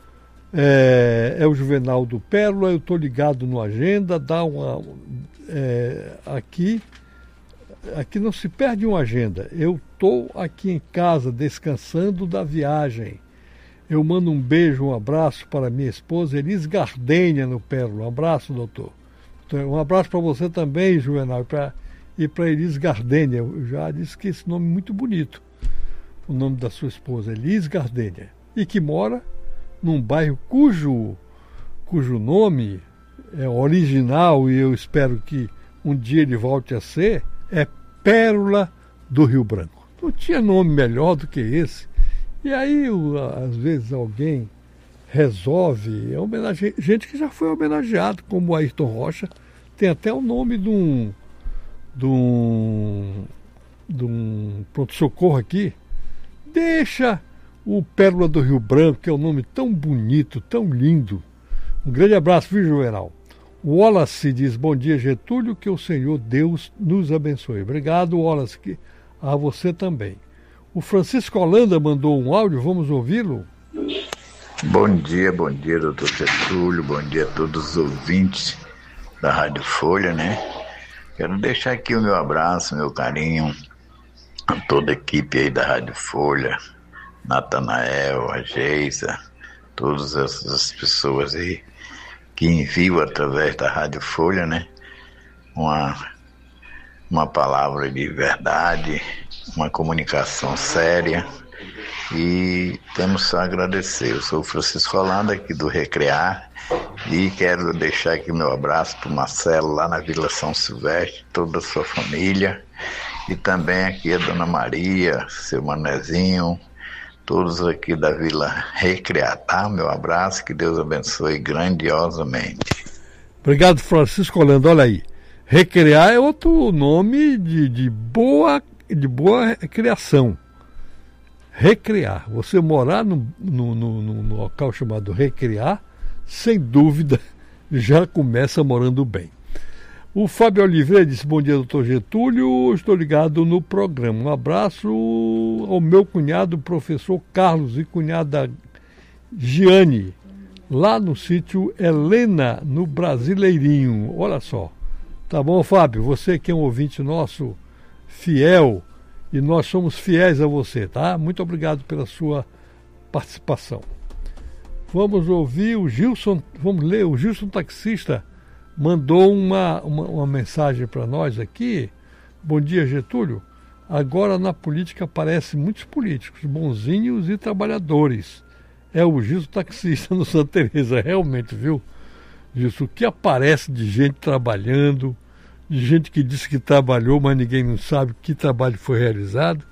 É o Juvenal do Pérola. Eu estou ligado no Agenda. Dá uma. Aqui não se perde uma agenda. Eu estou aqui em casa descansando da viagem. Eu mando um beijo, um abraço para minha esposa Elis Gardênia no Pérola. Um abraço, doutor. Um abraço para você também, Juvenal, e para Elis Gardênia. Eu já disse que esse nome é muito bonito, o nome da sua esposa, Elis Gardênia, e que mora num bairro cujo nome é original, e eu espero que um dia ele volte a ser, é Pérola do Rio Branco. Não tinha nome melhor do que esse. E aí, às vezes, alguém resolve homenagear gente que já foi homenageado, como o Ayrton Rocha. Tem até o nome de um pronto-socorro aqui. Deixa o Pérola do Rio Branco, que é um nome tão bonito, tão lindo. Um grande abraço, viu, Juvenal? O Wallace diz: bom dia, Getúlio, que o Senhor Deus nos abençoe. Obrigado, Wallace, a você também. O Francisco Holanda mandou um áudio, vamos ouvi-lo? Bom dia, doutor Getúlio, bom dia a todos os ouvintes da Rádio Folha, né? Quero deixar aqui o meu abraço, meu carinho a toda a equipe aí da Rádio Folha, Natanael, a Geisa, todas essas pessoas aí que enviam através da Rádio Folha, né? Uma palavra de verdade, uma comunicação séria, e temos só a agradecer. Eu sou o Francisco Holanda, aqui do Recrear, e quero deixar aqui meu abraço para o Marcelo, lá na Vila São Silvestre, toda a sua família, e também aqui a Dona Maria, seu Manezinho, todos aqui da Vila Recrear, tá? Meu abraço, que Deus abençoe grandiosamente. Obrigado, Francisco Holanda. Olha aí, Recrear é outro nome de boa criação. Recrear. Você morar no local chamado Recrear, sem dúvida, já começa morando bem. O Fábio Oliveira disse: bom dia, doutor Getúlio, estou ligado no programa. Um abraço ao meu cunhado, professor Carlos, e cunhada Giane, lá no sítio Helena, no Brasileirinho. Olha só. Tá bom, Fábio? Você que é um ouvinte nosso fiel, e nós somos fiéis a você, tá? Muito obrigado pela sua participação. Vamos ouvir o Gilson, vamos ler, o Gilson taxista mandou uma mensagem para nós aqui. Bom dia, Getúlio. Agora na política aparecem muitos políticos, bonzinhos e trabalhadores. É o Gilson taxista no Santa Teresa, realmente, viu, Gilson? O que aparece de gente trabalhando, de gente que disse que trabalhou, mas ninguém não sabe que trabalho foi realizado.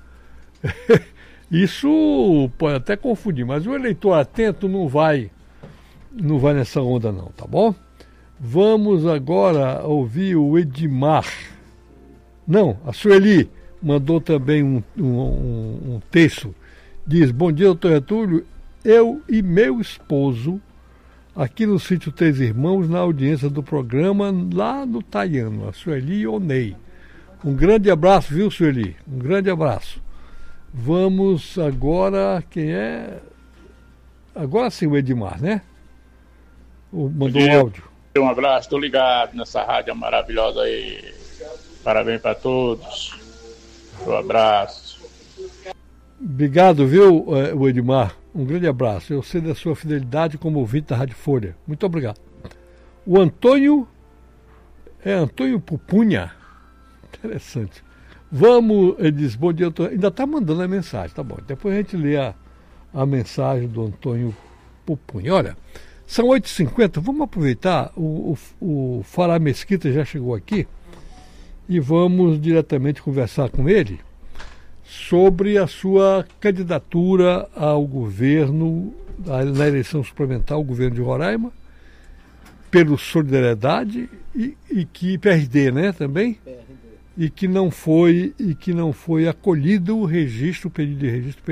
Isso pode até confundir, mas o eleitor atento não vai nessa onda não, tá bom? Vamos agora ouvir o Edmar. Não, a Sueli mandou também um texto. Diz: bom dia, doutor Getúlio. Eu e meu esposo, aqui no sítio Três Irmãos, na audiência do programa, lá no Taiano, a Sueli Onei. Um grande abraço, viu, Sueli? Um grande abraço. Vamos agora, quem é? Agora sim, o Edmar, né? Mandou um áudio. Um abraço, estou ligado nessa rádio maravilhosa aí. Parabéns para todos. Um abraço. Obrigado, viu, o Edmar? Um grande abraço. Eu sei da sua fidelidade como ouvinte da Rádio Folha. Muito obrigado. O Antônio... É Antônio Pupunha? Interessante. Vamos, ele diz: bom dia, ainda está mandando a mensagem, tá bom. Depois a gente lê a mensagem do Antônio Pupunha. Olha, são 8h50, vamos aproveitar, o Fará Mesquita já chegou aqui e vamos diretamente conversar com ele sobre a sua candidatura ao governo, na eleição suplementar ao governo de Roraima, pelo Solidariedade e que PRD, né, também? e que não foi acolhido o registro, o pedido de registro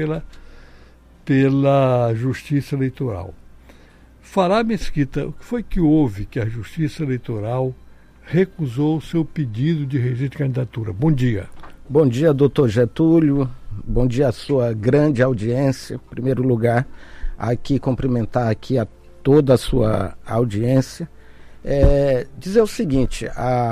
pela Justiça Eleitoral. Fará Mesquita, o que foi que houve que a Justiça Eleitoral recusou o seu pedido de registro de candidatura? Bom dia. Bom dia, doutor Getúlio. Bom dia à sua grande audiência. Em primeiro lugar, aqui cumprimentar aqui a toda a sua audiência. Dizer o seguinte,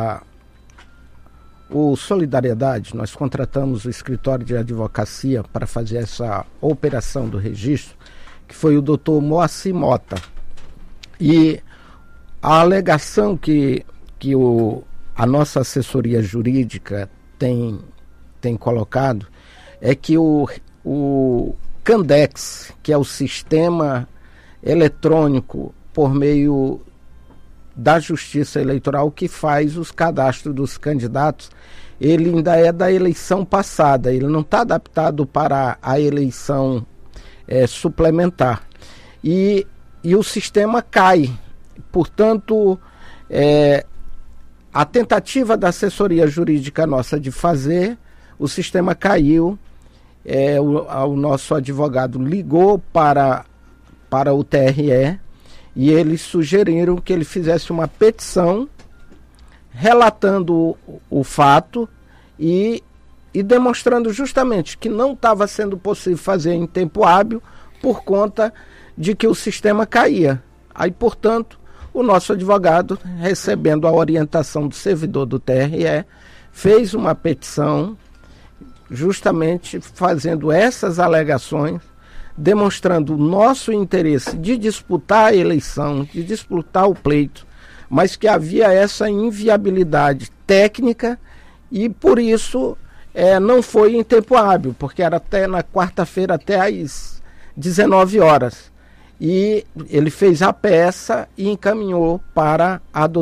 o Solidariedade, nós contratamos o escritório de advocacia para fazer essa operação do registro, que foi o doutor Moacir Mota. E a alegação que a nossa assessoria jurídica tem colocado é que o Candex, que é o sistema eletrônico por meio da Justiça Eleitoral que faz os cadastros dos candidatos, ele ainda é da eleição passada, ele não está adaptado para a eleição suplementar. E o sistema cai. Portanto, a tentativa da assessoria jurídica nossa de fazer, o sistema caiu, o nosso advogado ligou para o TRE e eles sugeriram que ele fizesse uma petição relatando o fato e demonstrando justamente que não estava sendo possível fazer em tempo hábil por conta de que o sistema caía. Aí, portanto, o nosso advogado, recebendo a orientação do servidor do TRE, fez uma petição justamente fazendo essas alegações, demonstrando o nosso interesse de disputar a eleição, de disputar o pleito, mas que havia essa inviabilidade técnica e, por isso, não foi em tempo hábil, porque era até na quarta-feira, até às 19 horas. E ele fez a peça e encaminhou para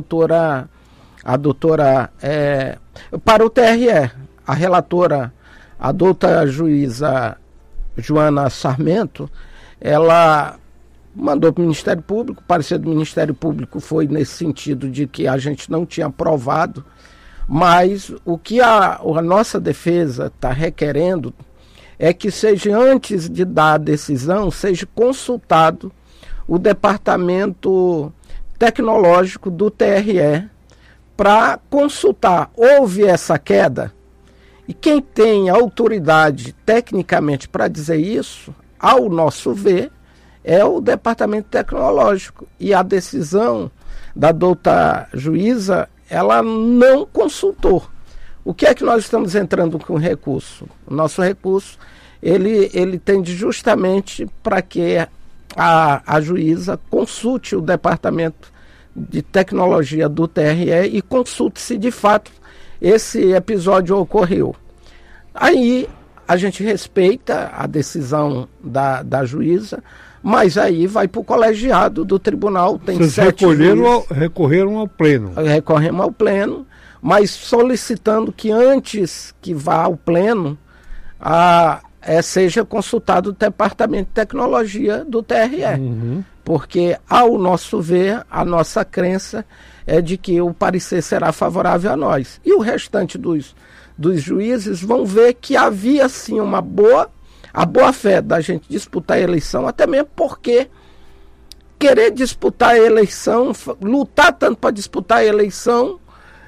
para o TRE. A relatora, a doutora juíza Joana Sarmento, ela mandou para o Ministério Público. O parecer do Ministério Público foi nesse sentido de que a gente não tinha provado, mas o que a nossa defesa está requerendo é que seja, antes de dar a decisão, seja consultado o departamento tecnológico do TRE para consultar, houve essa queda, e quem tem autoridade tecnicamente para dizer isso, ao nosso ver, é o departamento tecnológico, e a decisão da doutora juíza, ela não consultou. O que é que nós estamos entrando com o recurso? O nosso recurso, ele tende justamente para que a juíza consulte o departamento de tecnologia do TRE e consulte se de fato esse episódio ocorreu. Aí a gente respeita a decisão da juíza, mas aí vai para o colegiado do tribunal. Tem Vocês 7 recorreram ao pleno. Recorremos ao pleno, mas solicitando que antes que vá ao pleno, seja consultado o departamento de tecnologia do TRE. Porque, ao nosso ver, a nossa crença é de que o parecer será favorável a nós. E o restante dos juízes vão ver que havia, sim, a boa fé da gente disputar a eleição, até mesmo porque querer disputar a eleição, lutar tanto para disputar a eleição,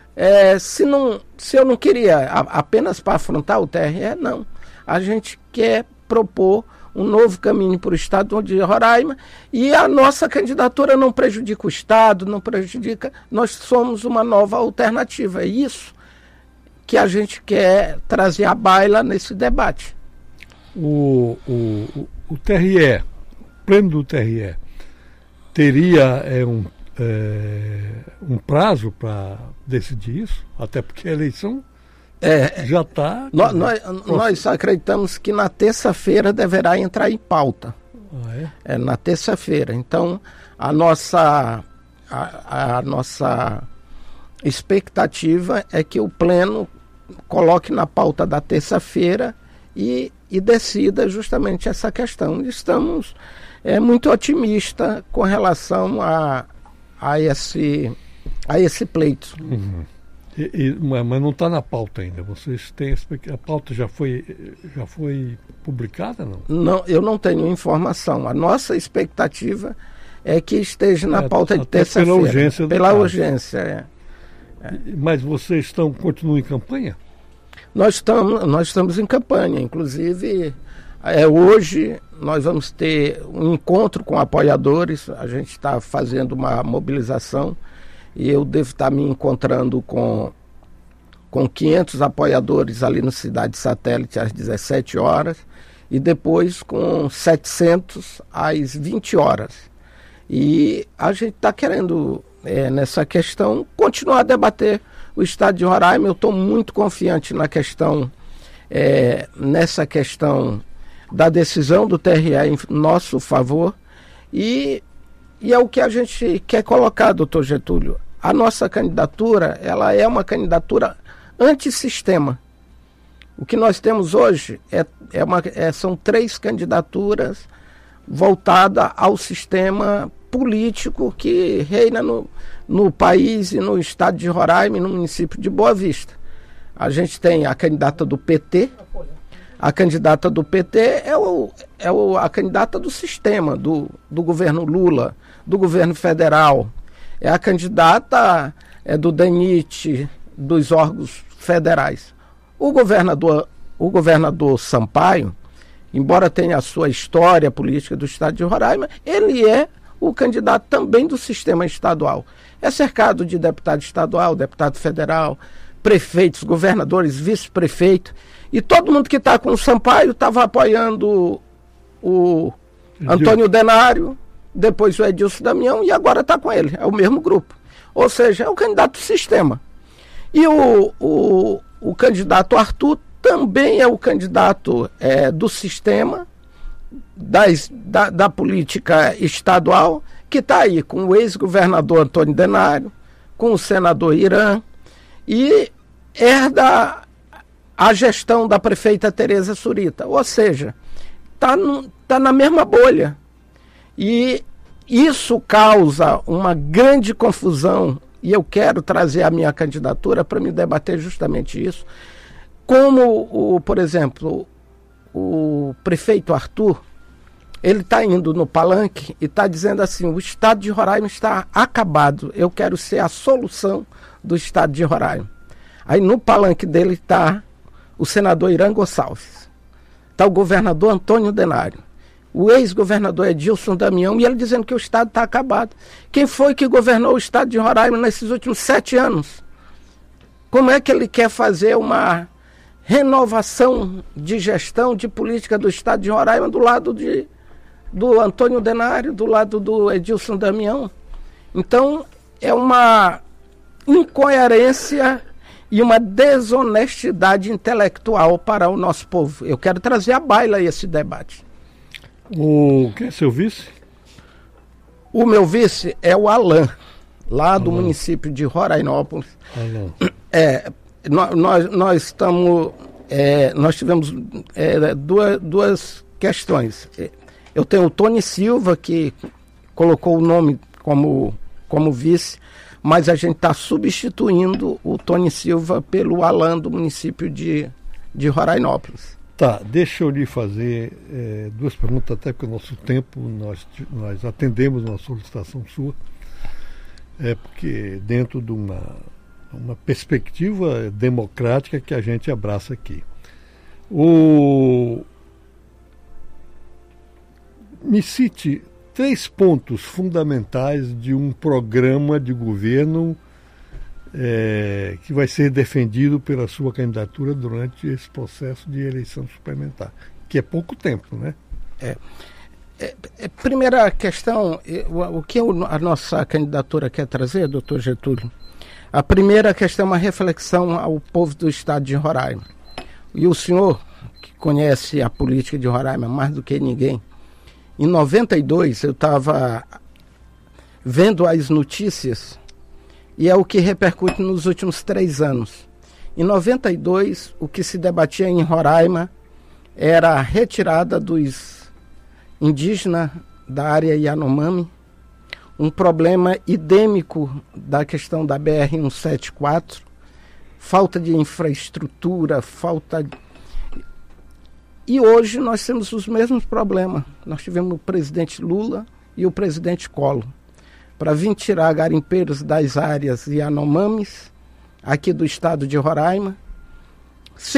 se eu não queria apenas para afrontar o TRE, não. A gente quer propor um novo caminho para o Estado de Roraima, e a nossa candidatura não prejudica o Estado, não prejudica, nós somos uma nova alternativa. É isso que a gente quer trazer à baila nesse debate. O TRE, o pleno do TRE, teria um prazo para decidir isso? Até porque a eleição já está... Nós acreditamos que na terça-feira deverá entrar em pauta. Na terça-feira. Então, a nossa expectativa é que o pleno coloque na pauta da terça-feira e decida justamente essa questão. Estamos muito otimistas com relação a esse pleito. Mas não está na pauta ainda. Vocês têm a pauta já foi publicada, não? Não, eu não tenho informação. A nossa expectativa é que esteja na pauta de terça-feira. Pela urgência. Pela urgência, Mas vocês continuam em campanha? Nós estamos em campanha. Inclusive, hoje nós vamos ter um encontro com apoiadores. A gente está fazendo uma mobilização e eu devo estar me encontrando com 500 apoiadores ali no Cidade Satélite às 17 horas e depois com 700 às 20 horas. E a gente está querendo, nessa questão, continuar a debater o estado de Roraima. Eu estou muito confiante nessa questão da decisão do TRE em nosso favor e é o que a gente quer colocar, doutor Getúlio. A nossa candidatura, ela é uma candidatura antissistema. O que nós temos hoje são 3 candidaturas voltadas ao sistema político que reina no país e no estado de Roraima e no município de Boa Vista. A gente tem a candidata do PT. A candidata do PT é a candidata do sistema, do governo Lula, do governo federal. É a candidata do DENIT, dos órgãos federais. O governador Sampaio, embora tenha a sua história política do estado de Roraima, ele é o candidato também do sistema estadual. É cercado de deputado estadual, deputado federal, prefeitos, governadores, vice-prefeito. E todo mundo que está com o Sampaio estava apoiando o Antônio Denário, depois o Edilson Damião e agora está com ele. É o mesmo grupo. Ou seja, é o candidato do sistema. E o candidato Arthur também é o candidato do sistema, da política estadual, que está aí com o ex-governador Antônio Denário, com o senador Irã, e herda a gestão da prefeita Tereza Surita. Ou seja, está na mesma bolha. E isso causa uma grande confusão, e eu quero trazer a minha candidatura para me debater justamente isso. Como, por exemplo, o prefeito Arthur, ele está indo no palanque e está dizendo assim: o estado de Roraima está acabado, eu quero ser a solução do estado de Roraima. Aí no palanque dele está o senador Irã Gonçalves, está o governador Antônio Denário, o ex-governador Edilson Damião, e ele dizendo que o estado está acabado. Quem foi que governou o estado de Roraima nesses últimos 7 anos? Como é que ele quer fazer uma renovação de gestão, de política do estado de Roraima do lado do Antônio Denário, do lado do Edilson Damião? Então, é uma incoerência e uma desonestidade intelectual para o nosso povo. Eu quero trazer à baila esse debate. Quem é seu vice? O meu vice é o Alain, lá do município de Rorainópolis. Nós tivemos duas questões. Eu tenho o Tony Silva, que colocou o nome como vice, mas a gente está substituindo o Tony Silva pelo Alain do município de Rorainópolis. Tá, deixa eu lhe fazer 2 perguntas, até porque o nosso tempo, nós atendemos uma solicitação sua, porque dentro de uma perspectiva democrática que a gente abraça aqui. Me cite 3 pontos fundamentais de um programa de governo que vai ser defendido pela sua candidatura durante esse processo de eleição suplementar, que é pouco tempo, né? Primeira questão, o que a nossa candidatura quer trazer, doutor Getúlio? A primeira questão é uma reflexão ao povo do estado de Roraima. E o senhor, que conhece a política de Roraima mais do que ninguém, em 92 eu estava vendo as notícias, e é o que repercute nos últimos 3 anos. Em 92, o que se debatia em Roraima era a retirada dos indígenas da área Yanomami, um problema endêmico da questão da BR-174, falta de infraestrutura, E hoje nós temos os mesmos problemas. Nós tivemos o presidente Lula e o presidente Collor para vir tirar garimpeiros das áreas Yanomamis, aqui do estado de Roraima,